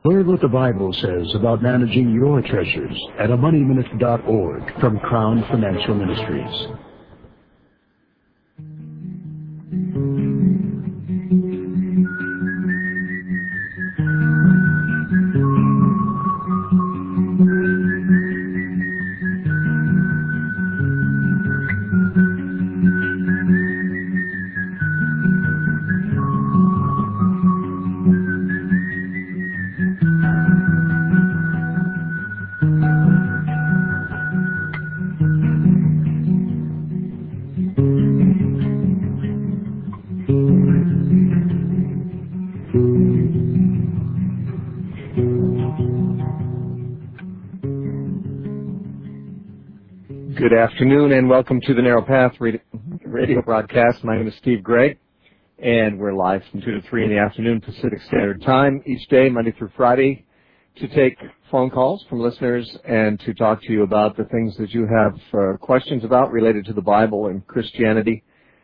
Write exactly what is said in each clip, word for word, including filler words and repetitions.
Learn what the Bible says about managing your treasures at a money minute dot org from Crown Financial Ministries. Good afternoon and welcome to the Narrow Path radio broadcast. My name is Steve Gray, and we're live from two to three in the afternoon Pacific Standard Time each day, Monday through Friday, to take phone calls from listeners and to talk to you about the things that you have uh, questions about related to the Bible and Christianity,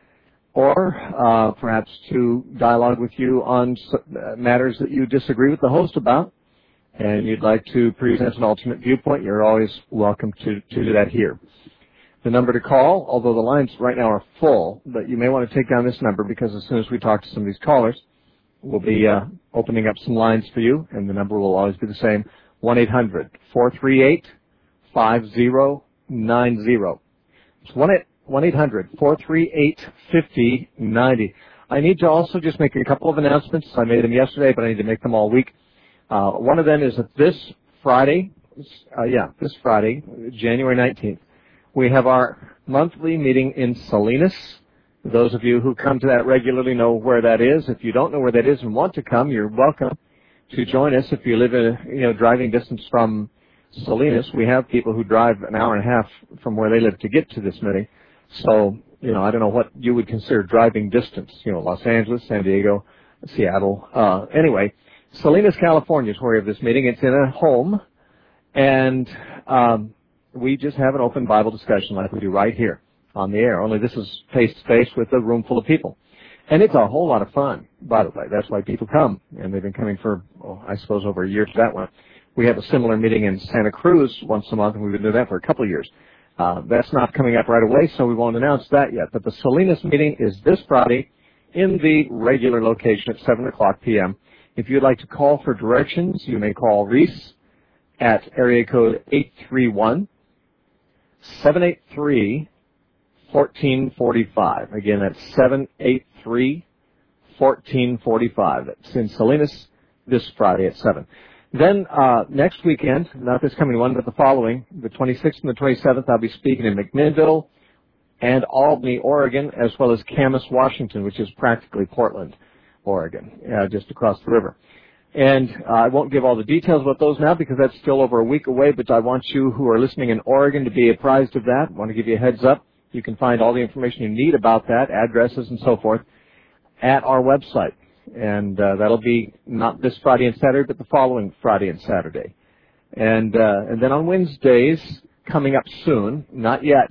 or uh, perhaps to dialogue with you on matters that you disagree with the host about and you'd like to present an alternate viewpoint. You're always welcome to, to do that here. The number to call, although the lines right now are full, but you may want to take down this number because as soon as we talk to some of these callers, we'll be uh, opening up some lines for you, and the number will always be the same, one eight hundred four three eight five zero nine zero. It's one eight hundred four three eight five zero nine zero. I need to also just make a couple of announcements. I made them yesterday, but I need to make them all week. Uh, one of them is that this Friday, uh, yeah, this Friday, January nineteenth, we have our monthly meeting in Salinas. Those of you who come to that regularly know where that is. If you don't know where that is and want to come, you're welcome to join us. If you live in a you know driving distance from Salinas, we have people who drive an hour and a half from where they live to get to this meeting. So, you know, I don't know what you would consider driving distance. You know, Los Angeles, San Diego, Seattle. Uh, anyway, Salinas, California is where we have this meeting. It's in a home, and um, we just have an open Bible discussion like we do right here on the air, only this is face-to-face with a room full of people. And it's a whole lot of fun, by the way. That's why people come, and they've been coming for, oh, I suppose, over a year to that one. We have a similar meeting in Santa Cruz once a month, and we've been doing that for a couple of years. Uh, that's not coming up right away, so we won't announce that yet. But the Salinas meeting is this Friday in the regular location at seven o'clock p.m. If you'd like to call for directions, you may call Reese at area code eight three one, seven eight three, one four four five. Again, that's seven eight three, one four four five. It's in Salinas this Friday at seven. Then uh, next weekend, not this coming one, but the following, the twenty-sixth and the twenty-seventh, I'll be speaking in McMinnville and Albany, Oregon, as well as Camas, Washington, which is practically Portland, Oregon, uh, just across the river. And uh, I won't give all the details about those now because that's still over a week away, but I want you who are listening in Oregon to be apprised of that. I want to give you a heads up. You can find all the information you need about that, addresses and so forth, at our website. And uh, that'll be not this Friday and Saturday, but the following Friday and Saturday. And, uh, and then on Wednesdays, coming up soon, not yet,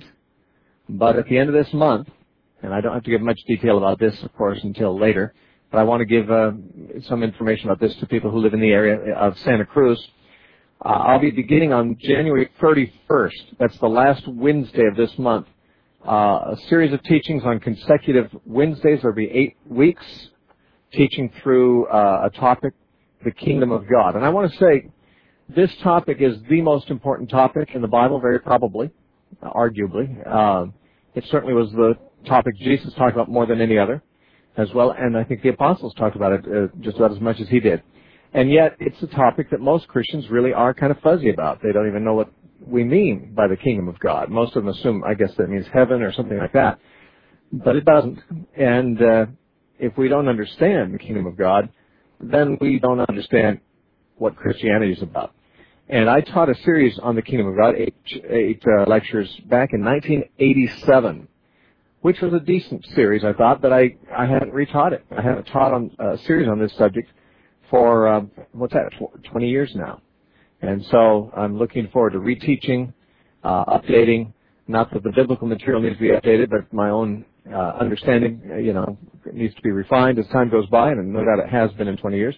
but at the end of this month, and I don't have to give much detail about this, of course, until later, but I want to give uh, some information about this to people who live in the area of Santa Cruz. Uh, I'll be beginning on January thirty-first. That's the last Wednesday of this month. Uh, a series of teachings on consecutive Wednesdays. There'll be eight weeks teaching through uh, a topic, the Kingdom of God. And I want to say this topic is the most important topic in the Bible, very probably, arguably. Uh, it certainly was the topic Jesus talked about more than any other as well, and I think the apostles talked about it uh, just about as much as he did. And yet it's a topic that most Christians really are kind of fuzzy about. They don't even know what we mean by the Kingdom of God. Most of them assume, I guess, that means heaven or something like that, but it doesn't. And uh, if we don't understand the Kingdom of God, then we don't understand what Christianity is about. And I taught a series on the Kingdom of God, eight, eight uh, lectures back in nineteen eighty-seven, which was a decent series, I thought, but I, I haven't retaught it. I haven't taught on a series on this subject for, uh, what's that, twenty years now. And so I'm looking forward to reteaching, uh, updating, not that the biblical material needs to be updated, but my own uh, understanding, uh, you know, needs to be refined as time goes by, and no doubt it has been in twenty years.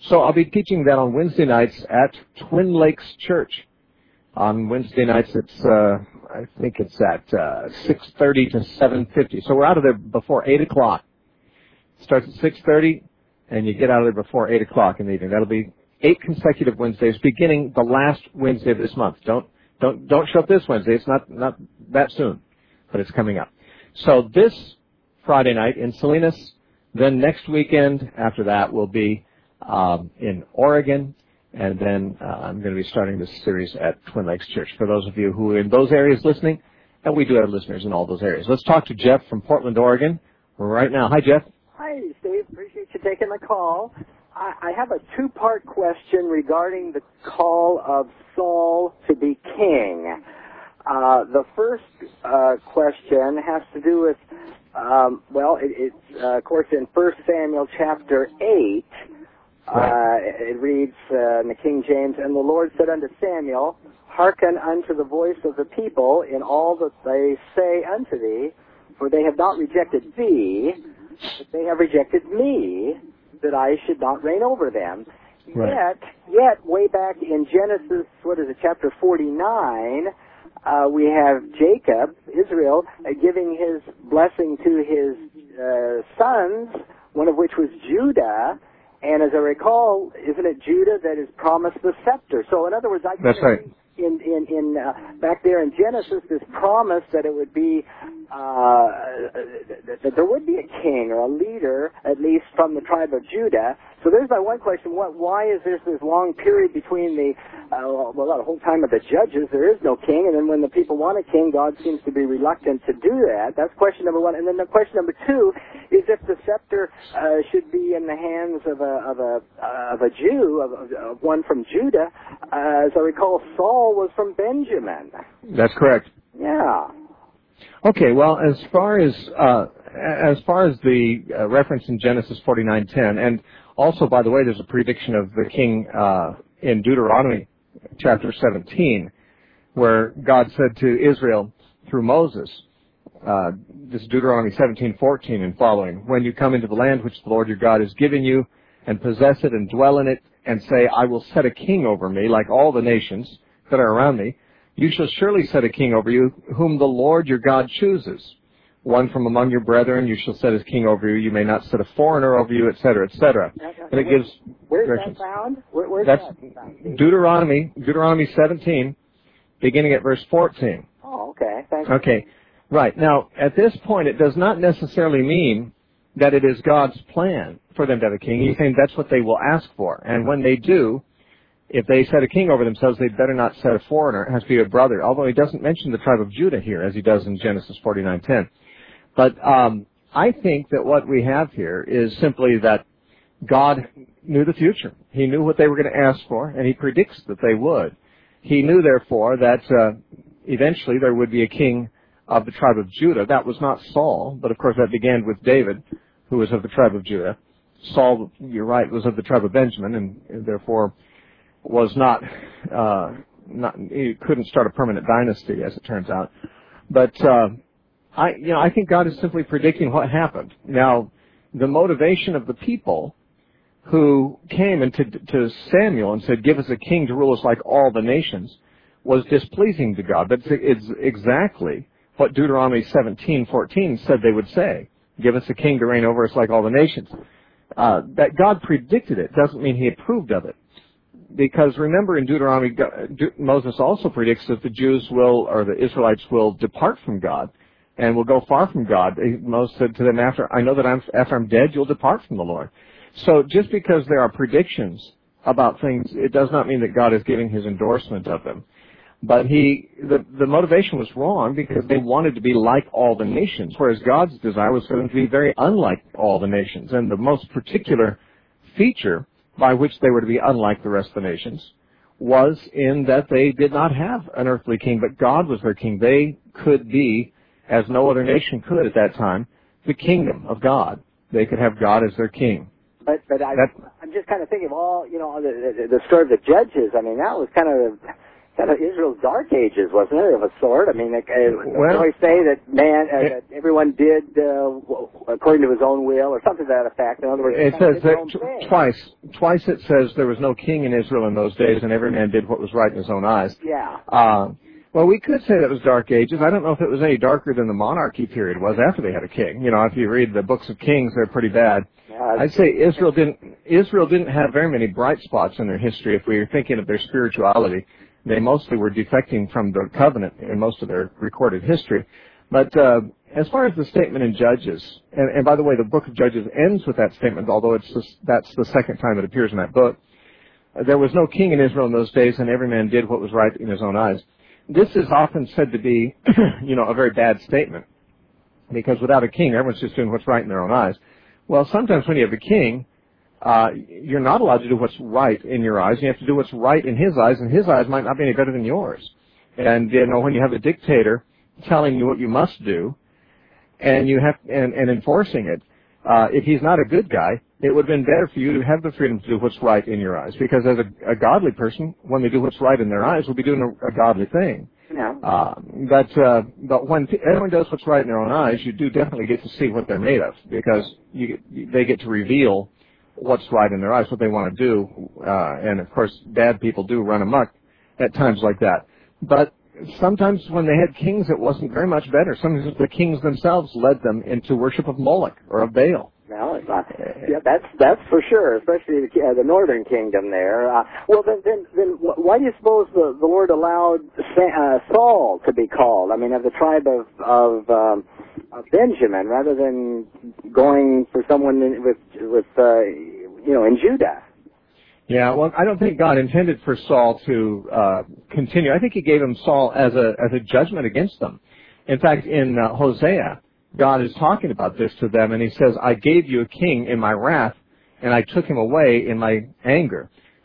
So I'll be teaching that on Wednesday nights at Twin Lakes Church. On Wednesday nights, it's uh, I think it's at uh, six thirty to seven fifty. So we're out of there before eight o'clock. It starts at six thirty, and you get out of there before eight o'clock in the evening. That'll be eight consecutive Wednesdays, beginning the last Wednesday of this month. Don't don't don't show up this Wednesday. It's not not that soon, but it's coming up. So this Friday night in Salinas. Then next weekend after that will be um, in Oregon. And then uh, I'm going to be starting this series at Twin Lakes Church. For those of you who are in those areas listening, and we do have listeners in all those areas. Let's talk to Jeff from Portland, Oregon right now. Hi, Jeff. Hi, Steve. Appreciate you taking the call. I, I have a two-part question regarding the call of Saul to be king. Uh, the first uh, question has to do with, um, well, it, it's, uh, of course, in First Samuel chapter eight. Uh, it reads uh, in the King James, "And the Lord said unto Samuel, Hearken unto the voice of the people in all that they say unto thee, for they have not rejected thee, but they have rejected me, that I should not reign over them." Right. Yet, yet, way back in Genesis, what is it, chapter forty-nine, uh, we have Jacob, Israel, uh, giving his blessing to his uh, sons, one of which was Judah. And as I recall, isn't it Judah that is promised the scepter? So in other words, I That's right. in in, in uh, back there in Genesis, this promise that it would be uh, that there would be a king or a leader, at least from the tribe of Judah. So there's my one question: What? Why is there this long period between the uh, well, the whole time of the judges? There is no king, and then when the people want a king, God seems to be reluctant to do that. That's question number one. And then the question number two is if the scepter uh, should be in the hands of a of a uh, of a Jew, of, of, of one from Judah. Uh, as I recall, Saul was from Benjamin. That's correct. Yeah. Okay. Well, as far as uh, as far as the uh, reference in Genesis forty-nine ten, and also, by the way, there's a prediction of the king uh, in Deuteronomy chapter seventeen, where God said to Israel through Moses, uh, this is Deuteronomy seventeen fourteen and following, "When you come into the land which the Lord your God is giving you, and possess it and dwell in it, and say, I will set a king over me, like all the nations that are around me, you shall surely set a king over you, whom the Lord your God chooses. One from among your brethren you shall set as king over you. You may not set a foreigner over you, et cetera, et cetera." And it gives Where's directions. that found? Where, where's That's that found? Deuteronomy, Deuteronomy seventeen, beginning at verse fourteen. Oh, okay. Thank you. Okay, right. Now, at this point, it does not necessarily mean that it is God's plan for them to have a king. He's saying that's what they will ask for. And when they do, if they set a king over themselves, they better not set a foreigner. It has to be a brother, although he doesn't mention the tribe of Judah here, as he does in Genesis forty-nine ten. But um, I think that what we have here is simply that God knew the future. He knew what they were going to ask for, and he predicts that they would. He knew, therefore, that uh, eventually there would be a king of the tribe of Judah. That was not Saul, but of course that began with David, who was of the tribe of Judah. Saul, you're right, was of the tribe of Benjamin, and therefore was not, uh, not he couldn't start a permanent dynasty, as it turns out. But uh, I, you know, I think God is simply predicting what happened. Now, the motivation of the people who came into to Samuel and said, "Give us a king to rule us like all the nations," was displeasing to God. That's it's exactly what Deuteronomy seventeen fourteen said they would say. "Give us a king to reign over us like all the nations." Uh, that God predicted it doesn't mean he approved of it. Because remember, in Deuteronomy, Moses also predicts that the Jews will, or the Israelites will depart from God and will go far from God. Moses said to them, after I know that I'm, after I'm dead, you'll depart from the Lord. So just because there are predictions about things, it does not mean that God is giving his endorsement of them. But he, the, the motivation was wrong because they wanted to be like all the nations, whereas God's desire was for them to be very unlike all the nations. And the most particular feature by which they were to be unlike the rest of the nations was in that they did not have an earthly king, but God was their king. They could be, as no other nation could at that time, the kingdom of God. They could have God as their king. But but I, I'm just kind of thinking of all, you know, the, the, the story of the judges. I mean, that was kind of kind of Israel's dark ages, wasn't it, of a sort? I mean, like, uh, well, they always say that man, uh, that everyone did uh, according to his own will, or something to that effect. In other words, it says that t- twice. Twice it says there was no king in Israel in those days, and every man did what was right in his own eyes. Yeah. Uh, well, we could say that was dark ages. I don't know if it was any darker than the monarchy period was after they had a king. You know, if you read the books of Kings, they're pretty bad. Yeah, I'd say Israel didn't Israel didn't have very many bright spots in their history. If we were thinking of their spirituality, they mostly were defecting from the covenant in most of their recorded history. But uh, as far as the statement in Judges, and, and by the way, the book of Judges ends with that statement, although it's just, that's the second time it appears in that book. Uh, there was no king in Israel in those days, and every man did what was right in his own eyes. This is often said to be, you know, a very bad statement, because without a king, everyone's just doing what's right in their own eyes. Well, sometimes when you have a king, uh, you're not allowed to do what's right in your eyes. You have to do what's right in his eyes, and his eyes might not be any better than yours. And, you know, when you have a dictator telling you what you must do, and you have and, and enforcing it, uh, if he's not a good guy, it would have been better for you to have the freedom to do what's right in your eyes. Because as a, a godly person, when they do what's right in their eyes, will be doing a, a godly thing. Yeah. Uh, but uh, but when t- everyone does what's right in their own eyes, you do definitely get to see what they're made of, because you, they get to reveal what's right in their eyes, what they want to do. Uh, and of course, bad people do run amok at times like that. But sometimes when they had kings, it wasn't very much better. Sometimes the kings themselves led them into worship of Moloch or of Baal. Well, it's not, yeah, that's that's for sure, especially the, uh, the northern kingdom there. Uh, well, then, then, then, why do you suppose the, the Lord allowed uh, Saul to be called? I mean, of the tribe of of, um, of Benjamin, rather than going for someone in, with with uh, you know in Judah. Yeah, well, I don't think God intended for Saul to uh, continue. I think He gave him Saul as a as a judgment against them. In fact, in uh, Hosea, God is talking about this to them, and He says, "I gave you a king in my wrath, and I took him away in my anger."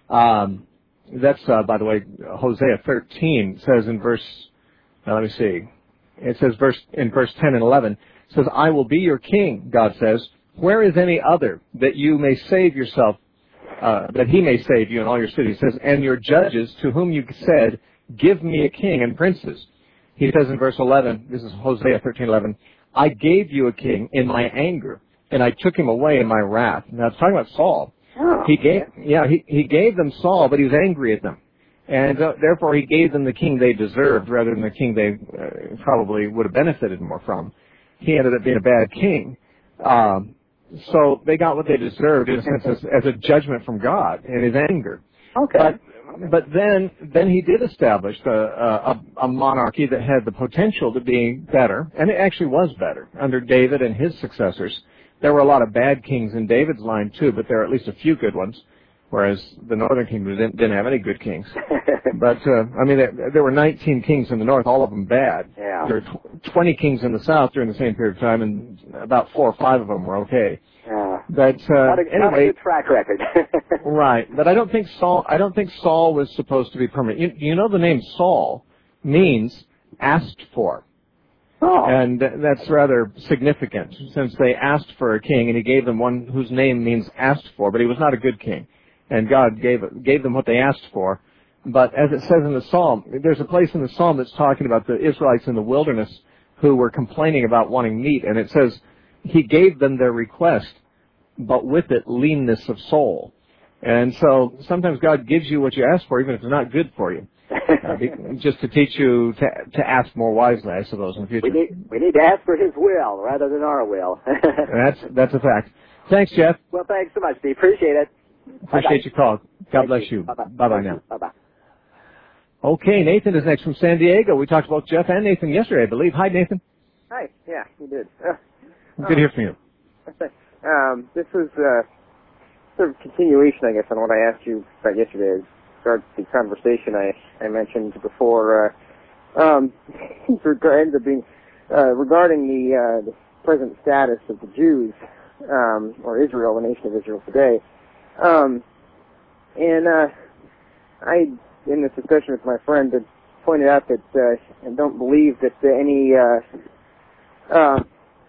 Um, that's, uh, by the way, Hosea thirteen says in verse. Uh, let me see. It says verse in verse ten and eleven. It says, "I will be your king," God says. "Where is any other that you may save yourself?" Uh, that he may save you in all your cities. He says, "And your judges, to whom you said, give me a king and princes." He says in verse eleven, this is Hosea thirteen eleven, "I gave you a king in my anger, and I took him away in my wrath." Now it's talking about Saul. Oh, he gave, yeah, he, he gave them Saul, but he was angry at them. And uh, therefore he gave them the king they deserved rather than the king they uh, probably would have benefited more from. He ended up being a bad king. Um, So they got what they deserved, in a sense, as, as a judgment from God in His anger. Okay. But, but then, then He did establish a, a, a monarchy that had the potential to be better, and it actually was better under David and his successors. There were a lot of bad kings in David's line too, but there are at least a few good ones. Whereas the northern kingdom didn't, didn't have any good kings. But, uh, I mean, there, there were nineteen kings in the north, all of them bad. Yeah. There were tw- twenty kings in the south during the same period of time, and about four or five of them were okay. Yeah. But, uh, not a, anyway. not a good track record. Right. But I don't think Saul, I don't think Saul was supposed to be permanent. You, you know the name Saul means asked for. Oh. And that's rather significant, since they asked for a king, and He gave them one whose name means asked for, but he was not a good king. And God gave gave them what they asked for. But as it says in the Psalm, there's a place in the Psalm that's talking about the Israelites in the wilderness who were complaining about wanting meat. And it says, He gave them their request, but with it leanness of soul. And so sometimes God gives you what you ask for, even if it's not good for you. Uh, just to teach you to, to ask more wisely, I suppose, in the future. We need, we need to ask for His will rather than our will. that's, that's a fact. Thanks, Jeff. Well, thanks so much, Steve. Appreciate it. Appreciate your call. God Thank bless you. you. Bye-bye. Bye-bye now. Bye-bye. Okay, Nathan is next from San Diego. We talked about Jeff and Nathan yesterday, I believe. Hi, Nathan. Hi. Yeah, you did. Uh, Good to hear from you. Um, this was uh, sort of continuation, I guess, on what I asked you about yesterday. Regards to the conversation I, I mentioned before. Uh, um, ends up being uh, regarding the, uh, the present status of the Jews, um, or Israel, the nation of Israel today. Um, and uh, I, in this discussion with my friend, had pointed out that uh, I don't believe that uh, any uh, uh,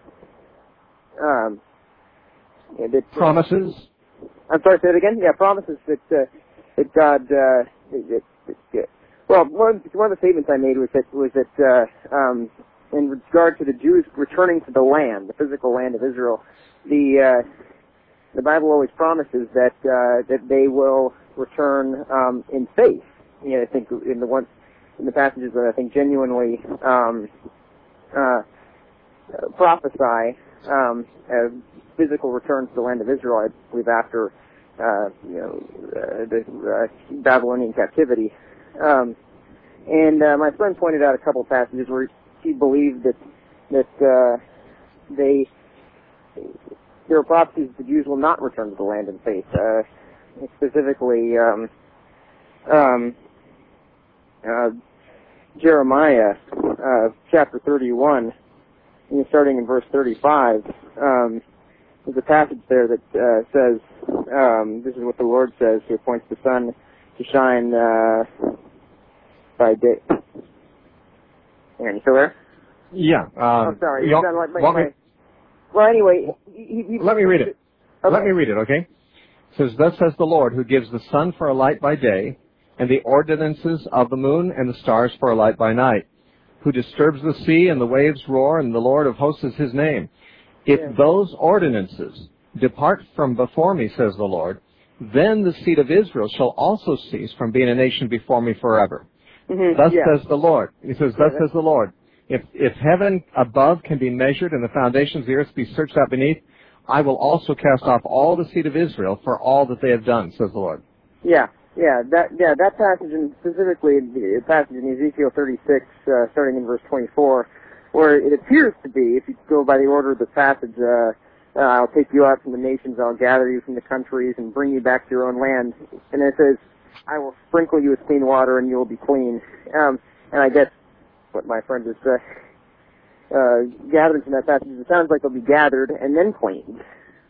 um, yeah, that, uh, Promises? I'm sorry, say it again? Yeah, promises that uh, that God uh, that, that, that Well, one, one of the statements I made was that was that uh, um, in regard to the Jews returning to the land, the physical land of Israel, the uh, the Bible always promises that uh, that they will return um, in faith. You know, I think in the one in the passages that I think genuinely um, uh, prophesy um, a physical return to the land of Israel, I believe after uh, you know uh, the uh, Babylonian captivity. Um, and uh, my friend pointed out a couple of passages where he believed that that uh, they there are prophecies that the Jews will not return to the land in faith. Uh, specifically, um, um, uh, Jeremiah uh, chapter thirty-one, you know, starting in verse thirty-five. Um, there's a passage there that uh, says, um, "This is what the Lord says: He appoints the sun to shine uh, by day." Aaron, you still there? Yeah. Uh, oh, sorry. You Like, like, want me, well, anyway, he, he, let me read it. Okay. Let me read it, okay? It says, "Thus says the Lord, who gives the sun for a light by day, and the ordinances of the moon and the stars for a light by night, who disturbs the sea and the waves roar, and the Lord of hosts is his name. If yeah. those ordinances depart from before me, says the Lord, then the seed of Israel shall also cease from being a nation before me forever. Mm-hmm. Thus yeah. says the Lord." He says, "Thus yeah, says the Lord, if, if heaven above can be measured and the foundations of the earth be searched out beneath, I will also cast off all the seed of Israel for all that they have done, says the Lord." Yeah, yeah, that yeah that passage, and specifically the passage in Ezekiel thirty-six, uh, starting in verse twenty-four, where it appears to be, if you go by the order of the passage, uh, uh, "I'll take you out from the nations, I'll gather you from the countries, and bring you back to your own land," and it says, "I will sprinkle you with clean water, and you will be clean." Um, and I guess what my friend is uh, uh, gathering from that passage, it sounds like they'll be gathered and then cleaned.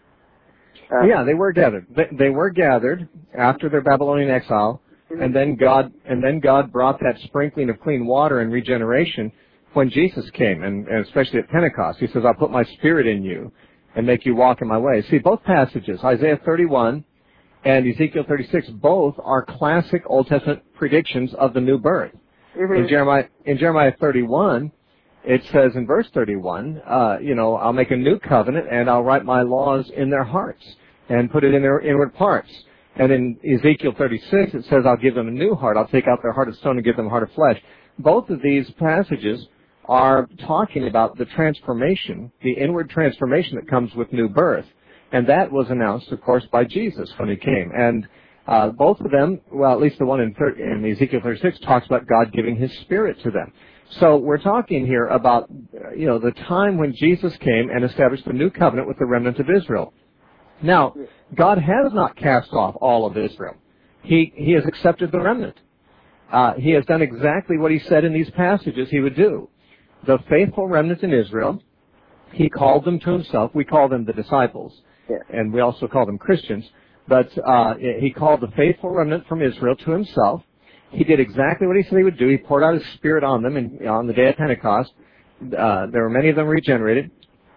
Uh, yeah, they were gathered. They, they were gathered after their Babylonian exile, mm-hmm. and then God and then God brought that sprinkling of clean water and regeneration when Jesus came, and, and especially at Pentecost. He says, "I'll put my Spirit in you and make you walk in my ways." See, both passages, Isaiah thirty-one and Ezekiel thirty-six, both are classic Old Testament predictions of the new birth. Mm-hmm. In Jeremiah, in Jeremiah thirty-one, it says in verse thirty-one, uh, you know, "I'll make a new covenant and I'll write my laws in their hearts and put it in their inward parts." And in Ezekiel thirty-six, it says, "I'll give them a new heart. I'll take out their heart of stone and give them a heart of flesh." Both of these passages are talking about the transformation, the inward transformation that comes with new birth. And that was announced, of course, by Jesus when he came. And uh, both of them, well, at least the one in, thir- in Ezekiel thirty-six, talks about God giving his Spirit to them. So we're talking here about, you know, the time when Jesus came and established the new covenant with the remnant of Israel. Now, God has not cast off all of Israel. He, he has accepted the remnant. Uh, he has done exactly what he said in these passages he would do. The faithful remnant in Israel, he called them to himself. We call them the disciples, yeah. and we also call them Christians. But uh, he called the faithful remnant from Israel to himself. He did exactly what he said he would do. He poured out his Spirit on them in, on the day of Pentecost. Uh, there were many of them regenerated.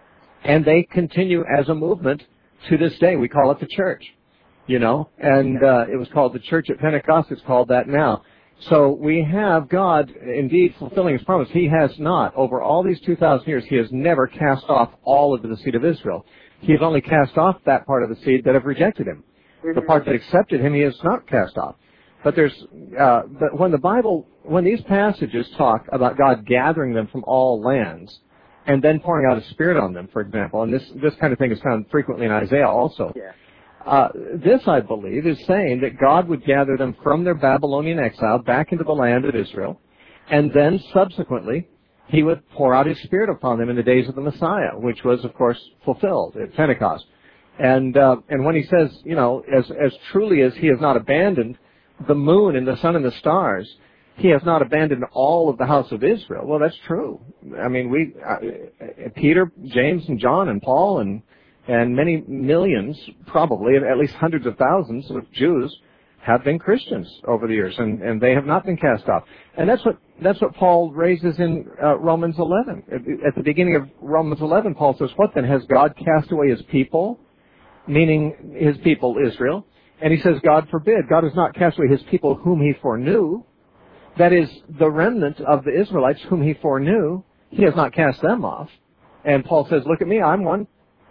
And they continue as a movement to this day. We call it the church, you know. And uh, it was called the church at Pentecost. It's called that now. So we have God indeed fulfilling his promise. He has not, over all these two thousand years, he has never cast off all of the seed of Israel. He has only cast off that part of the seed that have rejected him. Mm-hmm. The part that accepted him, he has not cast off. But there's, uh, but when the Bible, when these passages talk about God gathering them from all lands and then pouring out his Spirit on them, for example, and this, this kind of thing is found frequently in Isaiah also. Yeah. Uh, this, I believe, is saying that God would gather them from their Babylonian exile back into the land of Israel, and then subsequently he would pour out his Spirit upon them in the days of the Messiah, which was, of course, fulfilled at Pentecost. And uh, and when he says, you know, as as truly as he has not abandoned the moon and the sun and the stars, he has not abandoned all of the house of Israel. Well, that's true. I mean, we, uh, Peter, James, and John, and Paul, and and many millions, probably, at least hundreds of thousands of Jews have been Christians over the years, and, and they have not been cast off. And that's what that's what Paul raises in uh, Romans eleven. At, at the beginning of Romans eleven, Paul says, "What then? Has God cast away his people?" Meaning his people, Israel. And he says, "God forbid. God has not cast away his people whom he foreknew." That is, the remnant of the Israelites whom he foreknew, he has not cast them off. And Paul says, look at me, I'm one.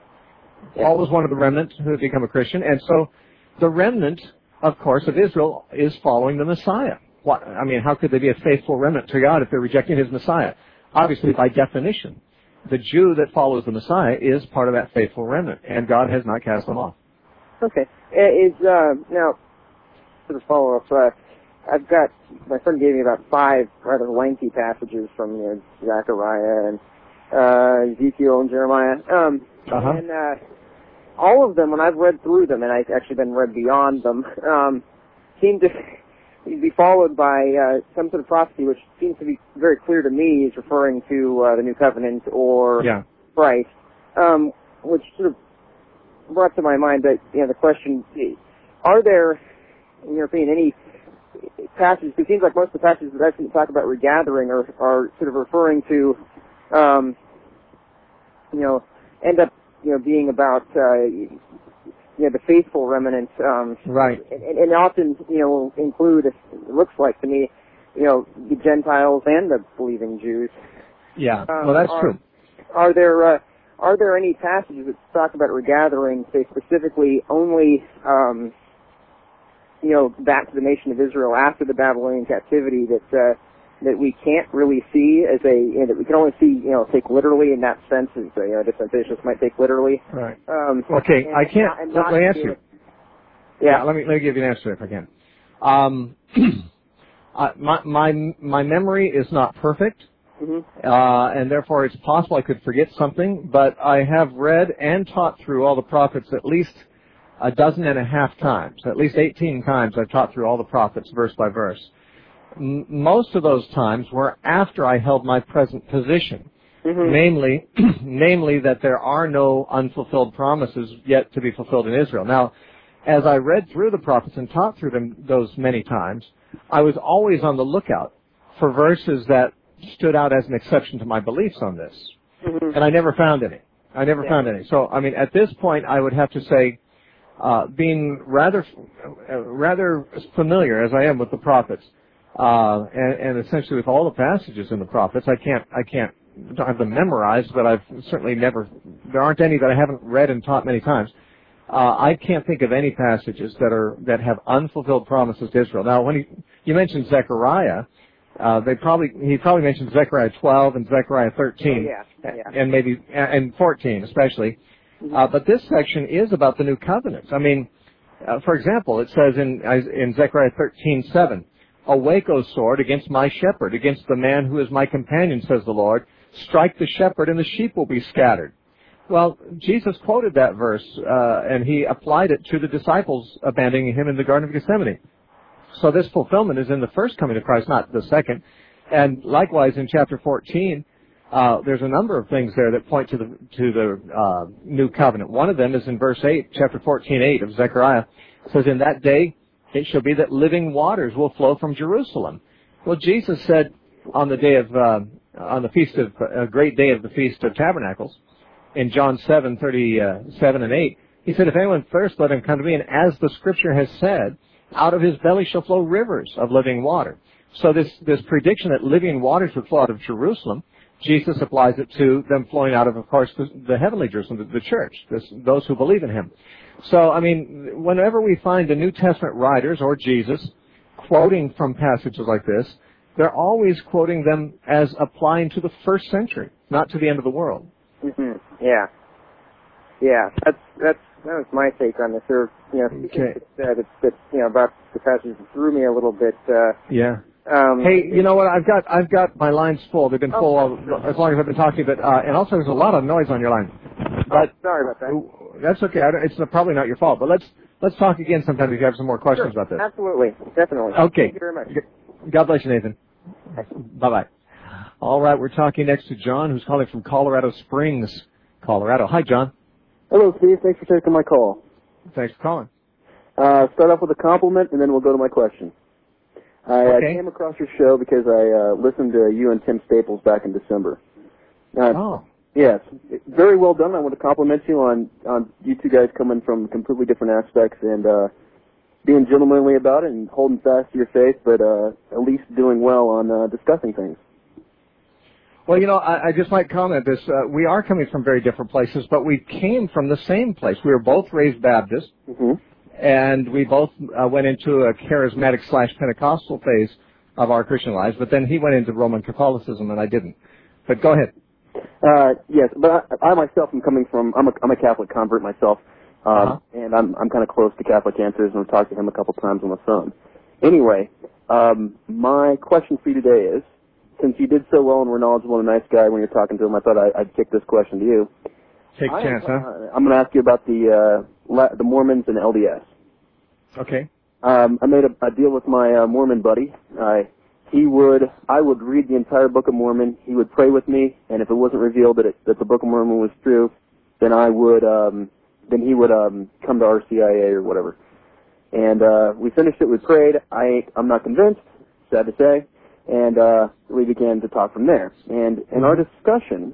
Paul was one of the remnant who had become a Christian. And so the remnant, of course, of Israel is following the Messiah. What, I mean, how could they be a faithful remnant to God if they're rejecting his Messiah? Obviously, by definition, the Jew that follows the Messiah is part of that faithful remnant, and God has not cast them off. Okay. Is, uh, now, sort of follow-up, uh, I've got, my friend gave me about five rather lengthy passages from, you know, Zechariah and uh, Ezekiel and Jeremiah. Um, uh-huh. And uh, all of them, when I've read through them, and I've actually been read beyond them, um, seem to be followed by uh, some sort of prophecy, which seems to be very clear to me is referring to uh, the New Covenant or yeah. Christ, um, which sort of brought to my mind that, you know, the question, are there, in your opinion, any passages, it seems like most of the passages that I've seen talk about regathering are, are sort of referring to, um, you know, end up, you know, being about, uh, you know, the faithful remnant, um, right, and, and often, you know, will include, it looks like to me, you know, the Gentiles and the believing Jews. Yeah, um, well, that's are, true. Are there, uh, are there any passages that talk about regathering, say specifically only, um, you know, back to the nation of Israel after the Babylonian captivity that uh, that we can't really see as a, you know, that we can only see, you know, take literally in that sense as a, you know, dispensationalists might take literally. Right. Um, okay, and, I can't. and Let, let me ask you. Yeah. yeah. Let me let me give you an answer if I can. Um, uh, my my my memory is not perfect. Mm-hmm. Uh, and therefore it's possible I could forget something, but I have read and taught through all the prophets at least a dozen and a half times. At least eighteen times I've taught through all the prophets verse by verse. M- most of those times were after I held my present position, mm-hmm. namely, namely that there are no unfulfilled promises yet to be fulfilled in Israel. Now, as I read through the prophets and taught through them those many times, I was always on the lookout for verses that stood out as an exception to my beliefs on this. Mm-hmm. And I never found any. I never yeah. found any. So, I mean, at this point, I would have to say, uh, being rather, uh, rather familiar as I am with the prophets, uh, and, and essentially with all the passages in the prophets, I can't, I can't, don't have them memorized, but I've certainly never, there aren't any that I haven't read and taught many times. Uh, I can't think of any passages that are, that have unfulfilled promises to Israel. Now, when he, you mentioned Zechariah, Uh, they probably he probably mentioned Zechariah twelve and Zechariah thirteen, oh, yeah. Yeah. and maybe and fourteen especially. Mm-hmm. Uh, but this section is about the new covenant. I mean, uh, for example, it says in in Zechariah thirteen seven, "Awake, O sword, against my shepherd, against the man who is my companion," says the Lord. "Strike the shepherd, and the sheep will be scattered." Well, Jesus quoted that verse, uh, and he applied it to the disciples abandoning him in the Garden of Gethsemane. So this fulfillment is in the first coming of Christ, not the second. And likewise, in chapter fourteen, uh, there's a number of things there that point to the to the uh, new covenant. One of them is in verse eight, chapter fourteen eight of Zechariah. It says, "In that day it shall be that living waters will flow from Jerusalem." Well, Jesus said on the day of uh, on the feast of a uh, great day of the Feast of Tabernacles, in John seven thirty-seven and eight, he said, "If anyone thirsts, let him come to me, and as the Scripture has said, out of his belly shall flow rivers of living water." So this, this prediction that living waters would flow out of Jerusalem, Jesus applies it to them flowing out of, of course, the, the heavenly Jerusalem, the, the church, this, those who believe in him. So, I mean, whenever we find the New Testament writers or Jesus quoting from passages like this, they're always quoting them as applying to the first century, not to the end of the world. Mm-hmm. Yeah. Yeah, that's, that's, that was my take on this. There, you know, okay. it's, uh, it's, it's, you know, about the passage that threw me a little bit. Uh, yeah. Um, hey, you know what? I've got I've got my lines full. They've been full oh, all, as long as I've been talking. But uh, and also there's a lot of noise on your line. But oh, sorry about that. That's okay. I don't, it's probably not your fault. But let's let's talk again sometime if you have some more questions sure. about this. Absolutely, definitely. Okay. Thank you very much. God bless you, Nathan. Bye bye. All right, we're talking next to John, who's calling from Colorado Springs, Colorado. Hi, John. Hello, Steve. Thanks for taking my call. Thanks for calling. Uh, start off with a compliment, and then we'll go to my question. I okay. uh, came across your show because I uh, listened to you and Tim Staples back in December. Uh, oh. Yes. Very well done. I want to compliment you on, on you two guys coming from completely different aspects and uh, being gentlemanly about it and holding fast to your faith, but uh, at least doing well on uh, discussing things. Well, you know, I, I just might comment this. Uh, we are coming from very different places, but we came from the same place. We were both raised Baptist, mm-hmm. and we both uh, went into a charismatic slash Pentecostal phase of our Christian lives, but then he went into Roman Catholicism and I didn't. But go ahead. Uh, yes, but I, I myself am coming from, I'm a, I'm a Catholic convert myself, um, uh-huh. and I'm, I'm kind of close to Catholic answers, and I've talked to him a couple times on the phone. Anyway, um, my question for you today is, since you did so well and were knowledgeable and a nice guy when you're talking to him, I thought I, I'd kick this question to you. Take a chance, I, huh? Uh, I'm going to ask you about the uh, La- the Mormons and L D S. Okay. Um, I made a, a deal with my uh, Mormon buddy. Uh, he would, I would read the entire Book of Mormon. He would pray with me, and if it wasn't revealed that it, that the Book of Mormon was true, then I would, um, then he would um, come to R C I A or whatever. And uh, we finished it. We prayed. I, I'm not convinced. Sad to say. And uh, we began to talk from there. And in our discussion,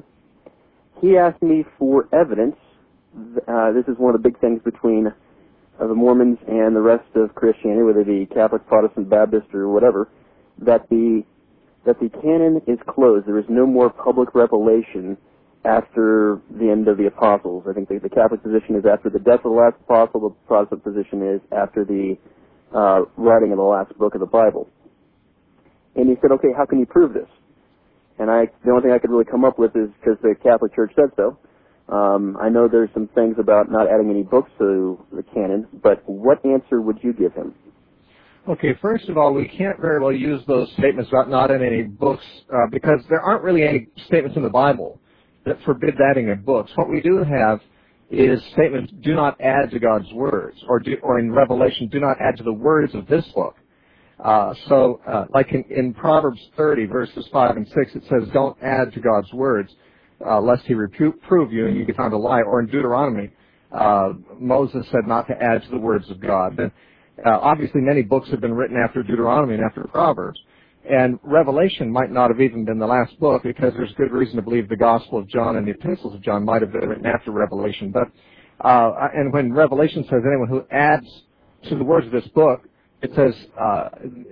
he asked me for evidence. Uh, this is one of the big things between uh, the Mormons and the rest of Christianity, whether it be Catholic, Protestant, Baptist, or whatever, that the that the canon is closed. There is no more public revelation after the end of the apostles. I think the, the Catholic position is after the death of the last apostle. The Protestant position is after the uh, writing of the last book of the Bible. And he said, okay, how can you prove this? And I, the only thing I could really come up with is because the Catholic Church said so. Um, I know there's some things about not adding any books to the canon, but what answer would you give him? Okay, first of all, we can't very well use those statements about not adding any books uh, because there aren't really any statements in the Bible that forbid adding of books. What we do have is statements, do not add to God's words, or, do, or in Revelation, do not add to the words of this book. Uh, so, uh, like in, in Proverbs thirty, verses five and six, it says, don't add to God's words, uh, lest he reprove you and you be found a lie. Or in Deuteronomy, uh, Moses said not to add to the words of God. And, uh, obviously, many books have been written after Deuteronomy and after Proverbs. And Revelation might not have even been the last book because there's good reason to believe the Gospel of John and the Epistles of John might have been written after Revelation. But, uh, and when Revelation says anyone who adds to the words of this book, it says uh,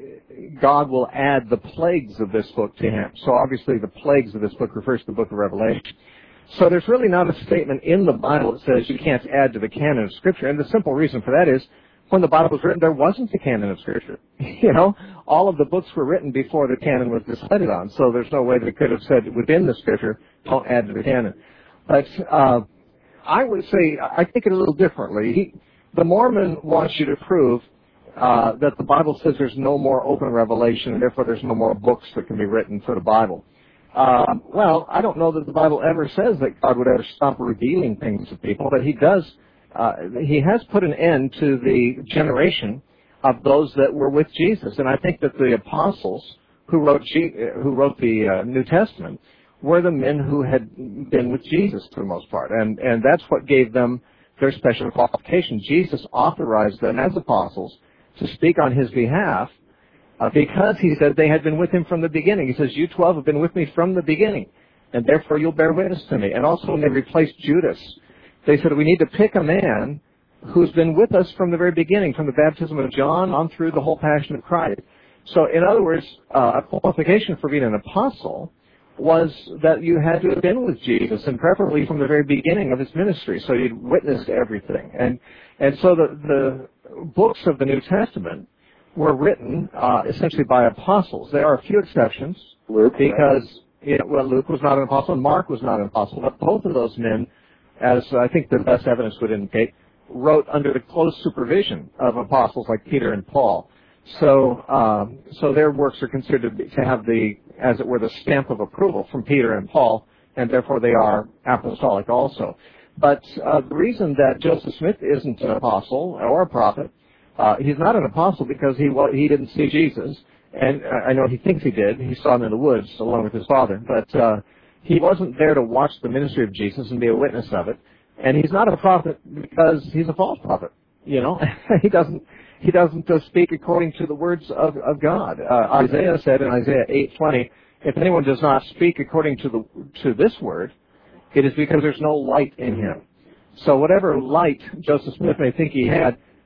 God will add the plagues of this book to him. So obviously the plagues of this book refers to the book of Revelation. So there's really not a statement in the Bible that says you can't add to the canon of Scripture. And the simple reason for that is when the Bible was written, there wasn't a canon of Scripture. You know, all of the books were written before the canon was decided on. So there's no way they could have said within the Scripture, don't add to the canon. But uh, I would say, I think it a little differently. He, the Mormon wants you to prove Uh, that the Bible says there's no more open revelation, and therefore there's no more books that can be written for the Bible. Uh, well, I don't know that the Bible ever says that God would ever stop revealing things to people, but he does, uh, he has put an end to the generation of those that were with Jesus. And I think that the apostles who wrote, G- who wrote the uh, New Testament were the men who had been with Jesus for the most part. And, and that's what gave them their special qualification. Jesus authorized them as apostles to speak on his behalf, uh, because he said they had been with him from the beginning. He says, you twelve have been with me from the beginning, and therefore you'll bear witness to me. And also when they replaced Judas, they said, we need to pick a man who's been with us from the very beginning, from the baptism of John on through the whole passion of Christ. So in other words, uh, a qualification for being an apostle was that you had to have been with Jesus, and preferably from the very beginning of his ministry, so you'd witnessed everything. And and so the, the books of the New Testament were written uh, essentially by apostles. There are a few exceptions, Luke, because you know, well, Luke was not an apostle, and Mark was not an apostle, but both of those men, as I think the best evidence would indicate, wrote under the close supervision of apostles like Peter and Paul. So, um, so their works are considered to have the, as it were, the stamp of approval from Peter and Paul, and therefore they are apostolic also. But uh, the reason that Joseph Smith isn't an apostle or a prophet, uh, he's not an apostle because he he didn't see Jesus, and I know he thinks he did. He saw him in the woods along with his father, but uh, he wasn't there to watch the ministry of Jesus and be a witness of it. And he's not a prophet because he's a false prophet. You know, he doesn't. He doesn't uh, speak according to the words of, of God. Uh, Isaiah said in Isaiah eight twenty, if anyone does not speak according to the to this word, it is because there's no light in him. So whatever light Joseph Smith may think he had,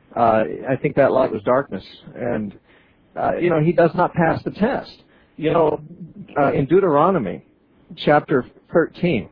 Uh, I think that light was darkness. And, uh, you know, he does not pass the test. You know, uh, in Deuteronomy chapter thirteen,